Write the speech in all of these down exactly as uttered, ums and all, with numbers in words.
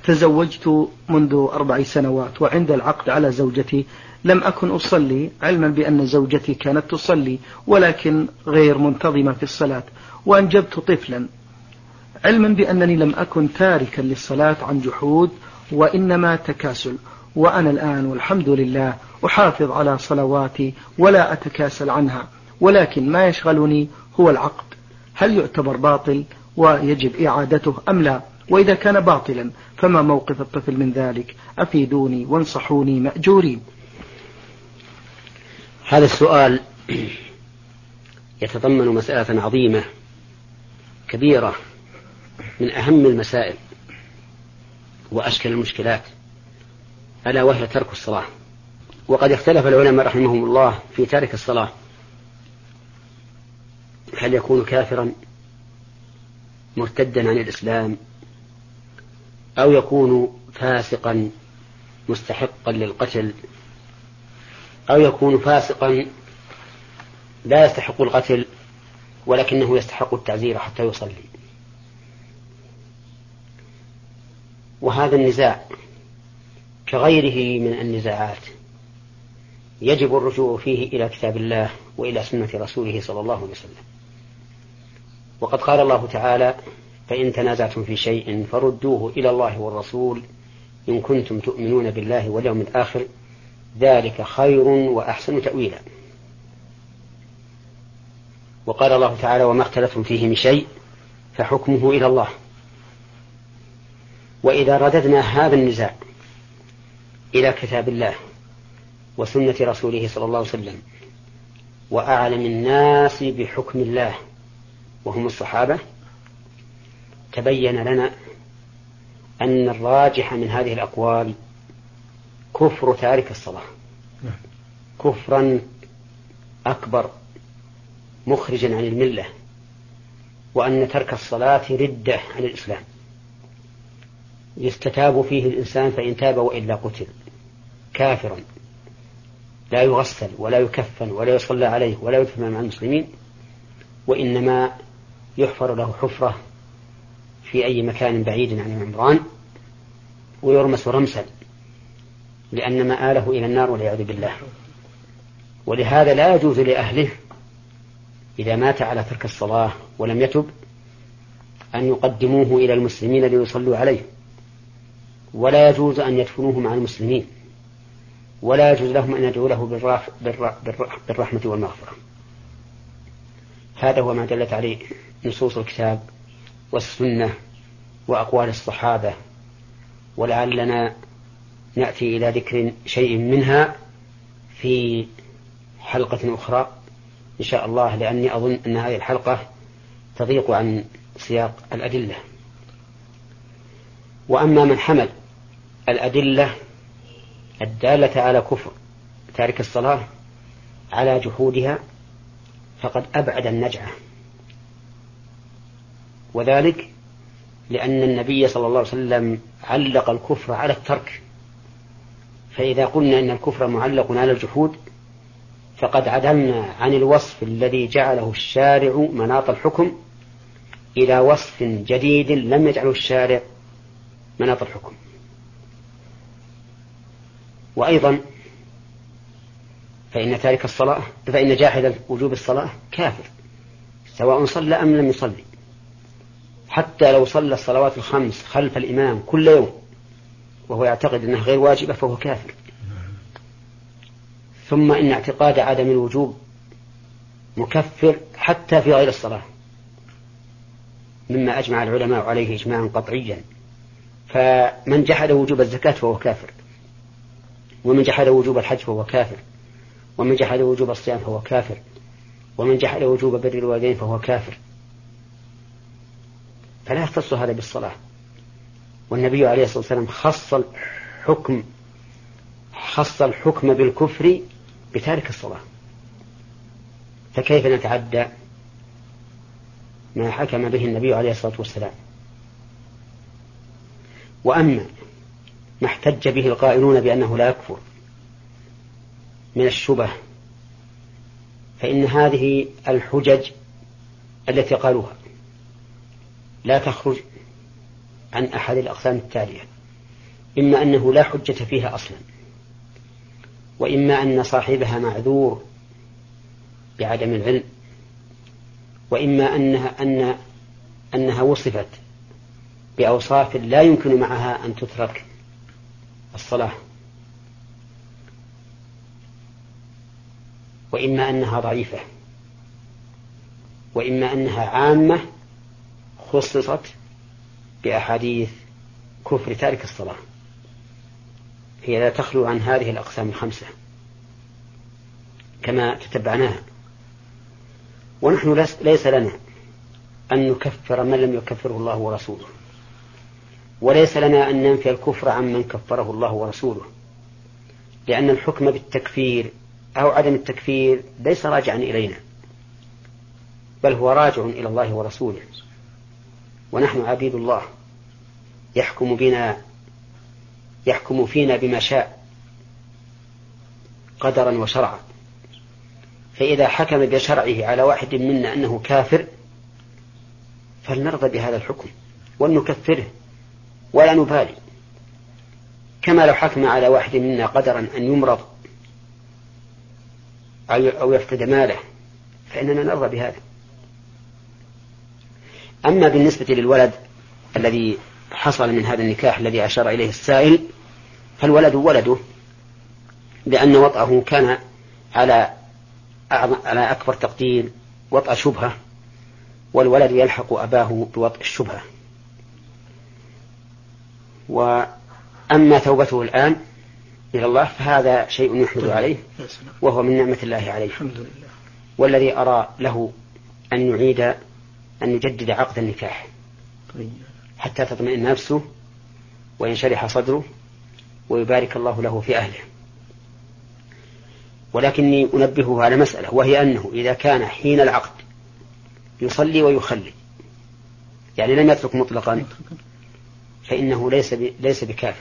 تزوجت منذ أربع سنوات، وعند العقد على زوجتي لم أكن أصلي، علما بأن زوجتي كانت تصلي ولكن غير منتظمة في الصلاة، وأنجبت طفلا، علما بأنني لم أكن تاركا للصلاة عن جحود وإنما تكاسل. وأنا الآن والحمد لله أحافظ على صلواتي ولا أتكاسل عنها، ولكن ما يشغلني هو العقد، هل يعتبر باطل ويجب إعادته أم لا؟ وإذا كان باطلا فما موقف الطفل من ذلك؟ أفيدوني وانصحوني مأجورين. هذا السؤال يتضمن مسألة عظيمة كبيرة من أهم المسائل وأشكل المشكلات، ألا وهي ترك الصلاة. وقد اختلف العلماء رحمهم الله في تارك الصلاة، هل يكون كافرا مرتدا عن الإسلام أو يكون فاسقا مستحقا للقتل أو يكون فاسقا لا يستحق القتل ولكنه يستحق التعزير حتى يصلي. وهذا النزاع كغيره من النزاعات يجب الرجوع فيه إلى كتاب الله وإلى سنة رسوله صلى الله عليه وسلم. وقد قال الله تعالى: فإن تنازعتم في شيء فردوه إلى الله والرسول إن كنتم تؤمنون بالله واليوم الآخر ذلك خير وأحسن تأويلا. وقال الله تعالى: وما اختلفتم فيه من شيء فحكمه إلى الله. وإذا رددنا هذا النزاع إلى كتاب الله وسنة رسوله صلى الله عليه وسلم وأعلم الناس بحكم الله وهم الصحابة، تبين لنا أن الراجح من هذه الأقوال كفر تارك الصلاة، كفرا أكبر مخرجا عن الملة، وأن ترك الصلاة ردة عن الإسلام يستتاب فيه الإنسان، فإن تاب وإلا قتل كافرا، لا يغسل ولا يكفن ولا يصلى عليه ولا يدفن مع المسلمين، وإنما يحفر له حفرة في أي مكان بعيد عن العمران ويرمس رمسا، لأن مآله إلى النار والعياذ بالله. ولهذا لا يجوز لأهله إذا مات على ترك الصلاة ولم يتب أن يقدموه إلى المسلمين ليصلوا عليه، ولا يجوز أن يدفنوه مع المسلمين، ولا يجوز لهم أن يدعوا له بالرحمة والمغفرة. هذا هو ما دلت عليه نصوص الكتاب والسنة وأقوال الصحابة، ولعلنا نأتي إلى ذكر شيء منها في حلقة أخرى إن شاء الله، لأني أظن أن هذه الحلقة تضيق عن سياق الأدلة. وأما من حمل الأدلة الدالة على كفر تارك الصلاة على جحودها فقد أبعد النجعة، وذلك لأن النبي صلى الله عليه وسلم علق الكفر على الترك، فإذا قلنا إن الكفر معلق على الجحود فقد عدلنا عن الوصف الذي جعله الشارع مناط الحكم إلى وصف جديد لم يجعله الشارع مناط الحكم. وأيضا فإن تارك الصلاة فإن جاحد وجوب الصلاة كافر سواء صلى أم لم يصلي، حتى لو صلى الصلوات الخمس خلف الإمام كل يوم وهو يعتقد أنها غير واجبة فهو كافر. ثم إن اعتقاد عدم الوجوب مكفر حتى في غير الصلاة، مما أجمع العلماء عليه إجماعا قطعيا. فمن جحد وجوب الزكاة فهو كافر، ومن جحد وجوب الحج فهو كافر، ومن جحد وجوب الصيام فهو كافر، ومن جحد وجوب بر الوالدين فهو كافر. فلا يختص هذا بالصلاة، والنبي عليه الصلاة والسلام خص الحكم خص الحكم بالكفر بتارك الصلاة، فكيف نتعدى ما حكم به النبي عليه الصلاة والسلام؟ وأما ما احتج به القائلون بأنه لا يكفر من الشبه فإن هذه الحجج التي قالوها لا تخرج عن أحد الأقسام التالية. إما أنه لا حجة فيها أصلا، وإما أن صاحبها معذور بعدم العلم، وإما أنها, أن أنها وصفت بأوصاف لا يمكن معها أن تترك الصلاة، وإما أنها ضعيفة، وإما أنها عامة خصصت بأحاديث كفر تارك الصلاة. هي لا تخلو عن هذه الأقسام الخمسة كما تتبعناها. ونحن ليس لنا أن نكفر من لم يكفره الله ورسوله، وليس لنا أن ننفي الكفر عمن كفره الله ورسوله، لأن الحكم بالتكفير أو عدم التكفير ليس راجعا إلينا، بل هو راجع إلى الله ورسوله، ونحن عبيد الله يحكم بنا يحكم فينا بما شاء قدرا وشرعا. فإذا حكم بشرعه على واحد منا أنه كافر فلنرضى بهذا الحكم ونكفره ولا نبالي، كما لو حكم على واحد منا قدرا أن يمرض أو يفقد ماله فإننا نرضى بهذا. أما بالنسبة للولد الذي حصل من هذا النكاح الذي أشار إليه السائل، فالولد ولده، لأن وطأه كان على على أكبر تقدير وطأ شبهة، والولد يلحق أباه بوطأ الشبهة. وأما توبته الآن إلى الله فهذا شيء يحمد عليه، وهو من نعمة الله عليه. والذي أرى له أن يعيد أن يجدد عقد النكاح حتى تطمئن نفسه وينشرح صدره ويبارك الله له في أهله. ولكني أنبهه على مسألة، وهي أنه إذا كان حين العقد يصلي ويخلي، يعني لم يترك مطلقا، فإنه ليس ليس بكافر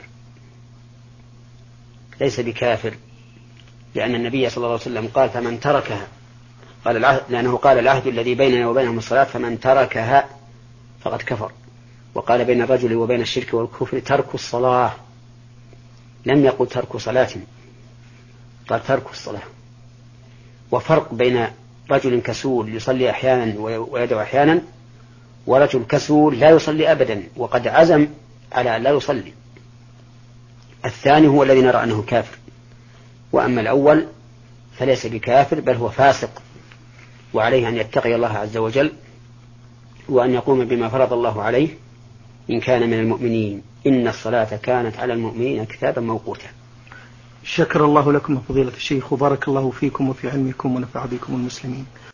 ليس بكافر لأن النبي صلى الله عليه وسلم قال فمن تركها، قال العهد، لأنه قال العهد الذي بيننا وبينهم الصلاة، فمن تركها فقد كفر. وقال بين الرجل وبين الشرك والكفر ترك الصلاة، لم يقل ترك صلاة، قال ترك الصلاة. وفرق بين رجل كسول يصلي أحيانا ويدعو أحيانا، ورجل كسول لا يصلي أبدا وقد عزم على أن لا يصلي. الثاني هو الذي نرى أنه كافر، وأما الأول فليس بكافر بل هو فاسق، وعليه أن يتقي الله عز وجل وأن يقوم بما فرض الله عليه إن كان من المؤمنين، إن الصلاة كانت على المؤمنين كتابا موقوتا. شكر الله لكم فضيلة الشيخ، وبارك الله فيكم وفي علمكم ونفع بكم المسلمين.